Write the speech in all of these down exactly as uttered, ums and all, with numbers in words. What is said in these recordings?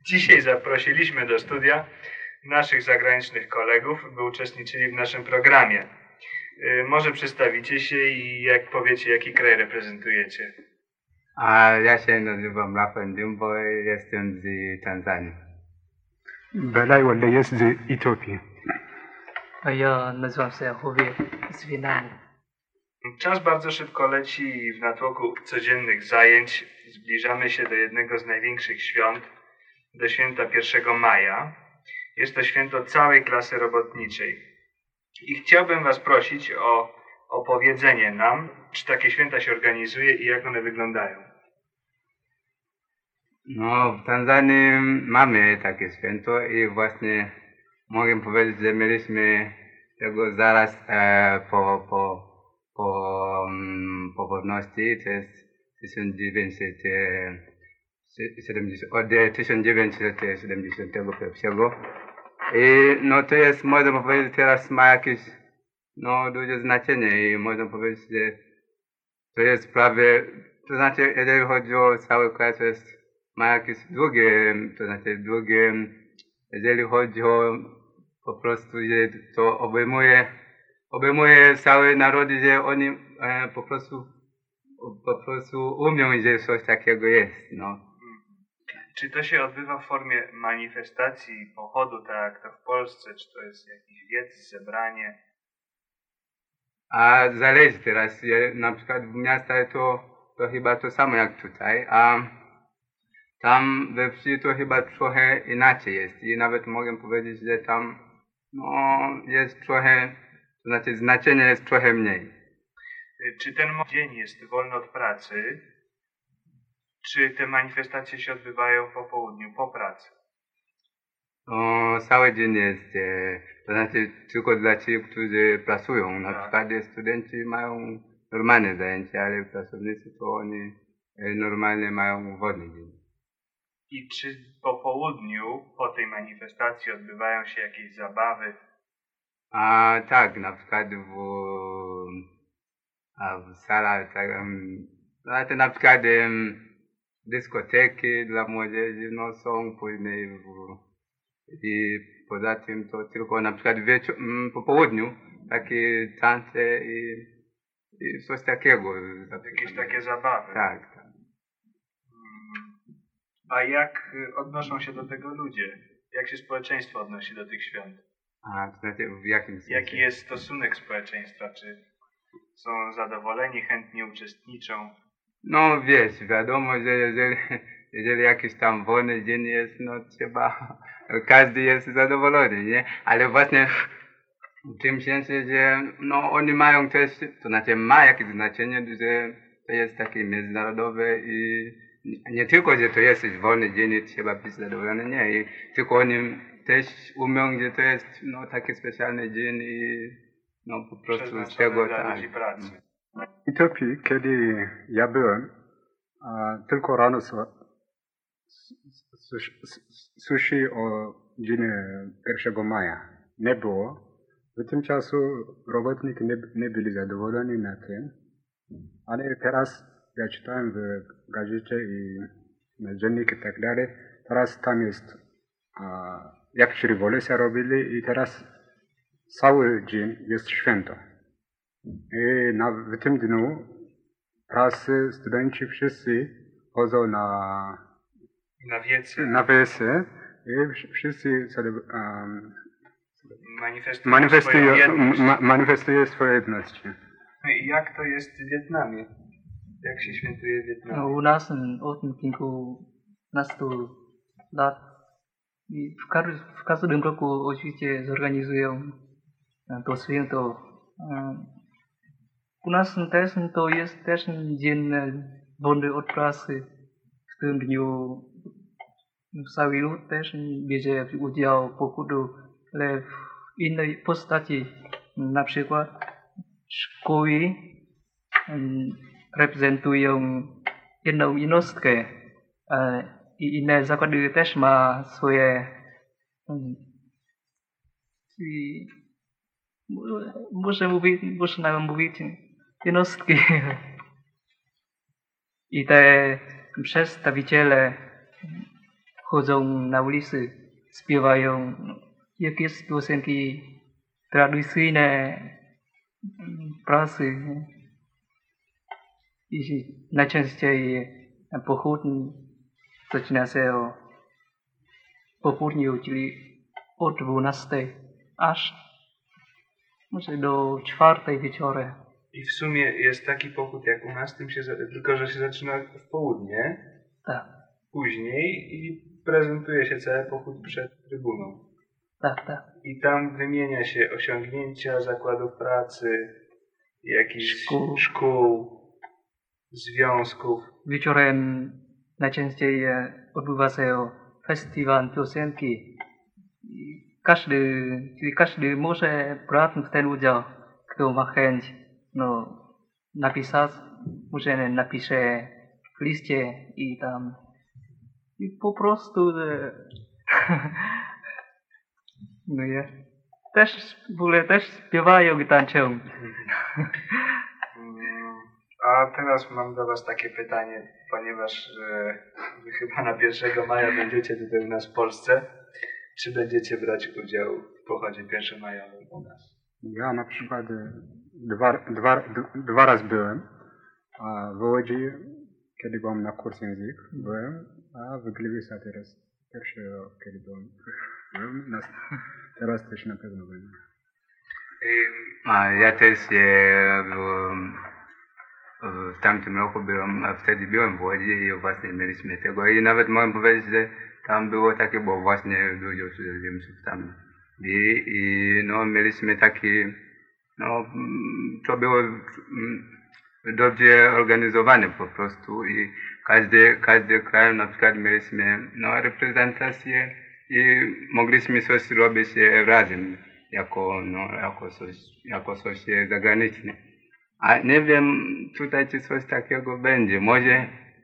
Dzisiaj zaprosiliśmy do studia naszych zagranicznych kolegów, by uczestniczyli w naszym programie. Może przedstawicie się i jak powiecie, jaki kraj reprezentujecie? A ja się nazywam Rafael Dimbo, jestem z Tanzanii. Belaj Wale jest z Etiopii. A ja nazywam się Jachowie z Wietnamu. Czas bardzo szybko leci i w natłoku codziennych zajęć zbliżamy się do jednego z największych świąt, do święta pierwszego maja. Jest to święto całej klasy robotniczej. I chciałbym Was prosić o opowiedzenie nam, czy takie święta się organizuje i jak one wyglądają. No, w Tanzanii mamy takie święto i właśnie mogę powiedzieć, że mieliśmy tego zaraz e, po, po, po um, powolności, to jest tysiąc dziewięćset siedemdziesiąt, od tysiąc dziewięćset siedemdziesiątego pierwszego. I no to jest, można powiedzieć, teraz ma jakieś no, duże znaczenie i można powiedzieć, że to jest prawie, to znaczy, jeżeli chodzi o cały kraj, to jest, ma jakieś drugie, to znaczy drugie, jeżeli chodzi o po prostu, że to obejmuje, obejmuje cały naród, że oni e, po prostu, po prostu umią, że coś takiego jest, no. Czy to się odbywa w formie manifestacji, pochodu, tak jak to w Polsce, czy to jest jakiś wiec, zebranie? A zależy teraz, na przykład w miastach to, to chyba to samo jak tutaj, a tam we wsi to chyba trochę inaczej jest i nawet mogę powiedzieć, że tam no, jest trochę, to znaczy znaczenie jest trochę mniej. Czy ten dzień jest wolny od pracy? Czy te manifestacje się odbywają po południu, po pracy? No, cały dzień jest, e, to znaczy tylko dla tych, którzy pracują. Na tak. przykład studenci mają normalne zajęcia, ale pracownicy to oni e, normalnie mają wolny dzień. I czy po południu, po tej manifestacji odbywają się jakieś zabawy? A tak, na przykład w, a w salach, tak, um, znaczy na przykład um, dyskoteki dla młodzieży no, są później w, i poza tym to tylko na przykład wieczór, po południu takie tańce i, i coś takiego. Jakieś takie zabawy? Tak, tak. A jak odnoszą się do tego ludzie? Jak się społeczeństwo odnosi do tych świąt? A to znaczy w jakim sensie? Jaki jest stosunek społeczeństwa? Czy są zadowoleni, chętnie uczestniczą? No wiesz, wiadomo, że jeżeli, jeżeli jakiś tam wolny dzień jest, no trzeba, każdy jest zadowolony, nie? Ale właśnie w tym sensie, że no oni mają też, to znaczy ma jakieś znaczenie, że to jest takie międzynarodowe i nie tylko, że to jest wolny dzień i trzeba być zadowolony, nie, i tylko oni też umią, że to jest no taki specjalny dzień i no po prostu z tego tak. Pracy. W Etiopii, kiedy ja byłem, a, tylko rano słyszy o dzień pierwszego maja. Nie było. W tym czasu robotnicy nie, nie byli zadowoleni na tym, ale teraz ja czytałem w gazecie i na dziennik i tak dalej, teraz tam jest, a, jak rewolucja robili i teraz cały dzień jest święto. I na, w tym dniu pracy, studenci wszyscy chodzą na na wiece, na wiece i wszyscy um, manifestują, manifestują, swoją ma, manifestują swoje jedności. I jak to jest w Wietnamie? Jak się świętuje w Wietnamie? No, u nas od kilkunastu lat i w, każdym, w każdym roku oczywiście zorganizują to święto. U nas też to jest też dzień wolny od pracy. W tym dniu cały lud też bierze udział w pochodu, ale w innej postaci. Na przykład szkoły reprezentują jedną jednostkę i inne zakłady też ma swoje i muszę mówić, można mówić jednostki i te przedstawiciele chodzą na ulicy, śpiewają jakieś piosenki tradycyjne prasy. I najczęściej pochód zaczyna się o popołudniu, czyli od dwunastej aż może do czwartej wieczorem. I w sumie jest taki pochód jak u nas, tym się, za- tylko że się zaczyna w południe, Tak, później i prezentuje się cały pochód przed trybuną. tak, tak. I tam wymienia się osiągnięcia zakładów pracy, jakichś Szkół. szkół, związków. Wieczorem najczęściej e, odbywa się festiwal piosenki. I Każdy, czyli każdy może brać w ten udział, kto ma chęć no, napisać, może napisze w liście i tam i po prostu e, no ja też w ogóle też śpiewają i tańczą. Mm, A teraz mam do Was takie pytanie, ponieważ e, Wy chyba na pierwszego maja będziecie tutaj u nas w Polsce. Czy będziecie brać udział w pochodzie pierwszomajowym u nas? Ja na przykład e, dwa, dwa, d- dwa razy byłem, a w Łodzi, kiedy byłem na kurs język, byłem, a w Gliwicach teraz pierwszy rok, kiedy byłem, byłem na, teraz też na pewno będę. Ym, A ja też e, byłem, w tamtym roku byłem, a wtedy byłem w Łodzi i właśnie mieliśmy tego. I nawet mogę powiedzieć, że tam było takie, bo właśnie dużo cudzoziemców tam. I, i no, mieliśmy taki, no, mm, to było mm, dobrze organizowane po prostu i każdy, każdy kraj na przykład mieliśmy no, reprezentację i mogliśmy coś robić e, razem jako, no, jako, coś, jako coś e, zagraniczne. A nie wiem tutaj czy coś takiego będzie. Może,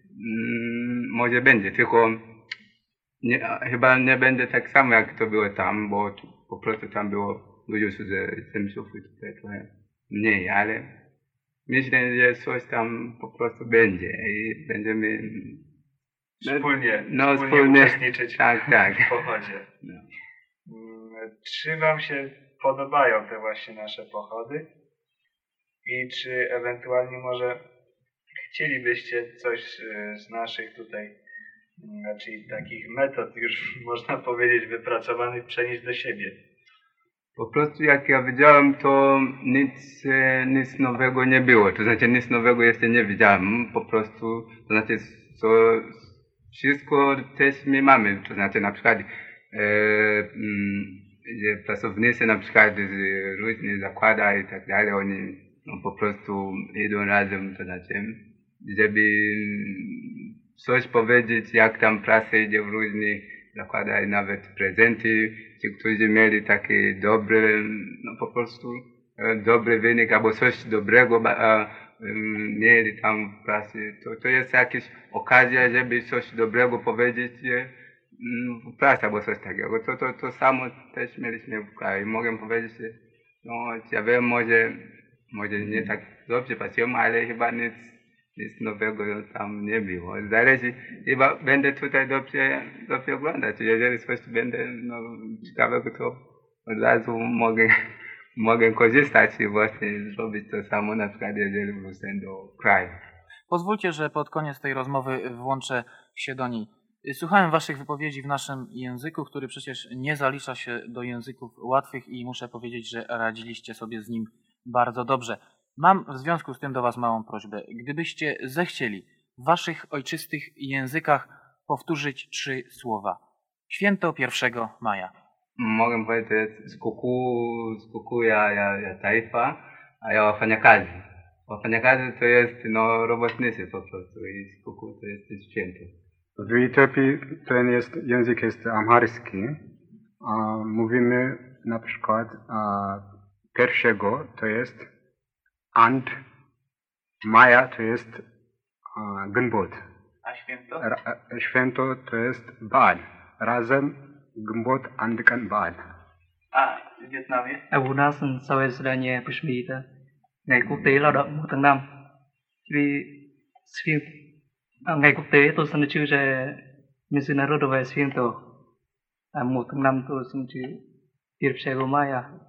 mm, może będzie, tylko nie, chyba nie będzie tak samo jak to było tam, bo tu, po prostu tam było dużo cudzoziemców i tutaj trochę mniej, ale myślę, że coś tam po prostu będzie i będziemy Wspólnie, no, wspólnie, wspólnie, uczestniczyć tak, tak. w pochodzie. No. Mm, Czy Wam się podobają te właśnie nasze pochody? I czy ewentualnie może chcielibyście coś e, z naszych tutaj, mm, czyli takich metod już można powiedzieć wypracowanych przenieść do siebie? Po prostu jak ja widziałem, to nic, e, nic nowego nie było. To znaczy nic nowego jeszcze nie widziałem. Po prostu, to znaczy co, wszystko też my mamy. To znaczy na przykład e, mm, że pracownicy na przykład z różnych zakładów i tak dalej, oni no, po prostu idą razem, to znaczy, żeby coś powiedzieć, jak tam praca idzie w różnych zakładach i nawet prezenty, ci, którzy mieli taki dobry, no po prostu e, dobry wynik albo coś dobrego a, um, mieli tam w pracy, to, to jest jakaś okazja, żeby coś dobrego powiedzieć e, mm, w pracy albo coś takiego. To, to, to samo też mieliśmy w kraju. Mogę powiedzieć, że no, ja wiem, może, może nie tak dobrze pracują, ale chyba nic, nic nowego tam nie było. Zależy, chyba będę tutaj dobrze, dobrze oglądać. Jeżeli coś będzie no, ciekawego, to od razu mogę, mogę korzystać i właśnie zrobić to samo, na przykład jeżeli wrócę do kraju. Pozwólcie, że pod koniec tej rozmowy włączę się do niej. Słuchałem Waszych wypowiedzi w naszym języku, który przecież nie zalicza się do języków łatwych i muszę powiedzieć, że radziliście sobie z nim bardzo dobrze. Mam w związku z tym do Was małą prośbę. Gdybyście zechcieli w Waszych ojczystych językach powtórzyć trzy słowa. Święto pierwszego maja. Mogę powiedzieć, to jest sikukuu, sikukuu ya, ya, ya taifa ya wafanyakazi. Wafanyakazi to jest no, robotnicy po prostu i sikukuu to jest święto. W Etiopii ten jest, język jest amharyjski. A mówimy na przykład a, pierwszego to jest and, maja to jest a, Gnbot. A święto? Ra, a, święto to jest Baal. Razem Gnbot and Kan Baal. A w Wietnamie? À, u nas całe zdanie brzmi to Ngày Quốc tế Lao động một tháng năm. Vì à, Ngày Quốc tế tôi xin được chữ là Międzynarodowe święto, a mu tam to znaczy pierwszego maja.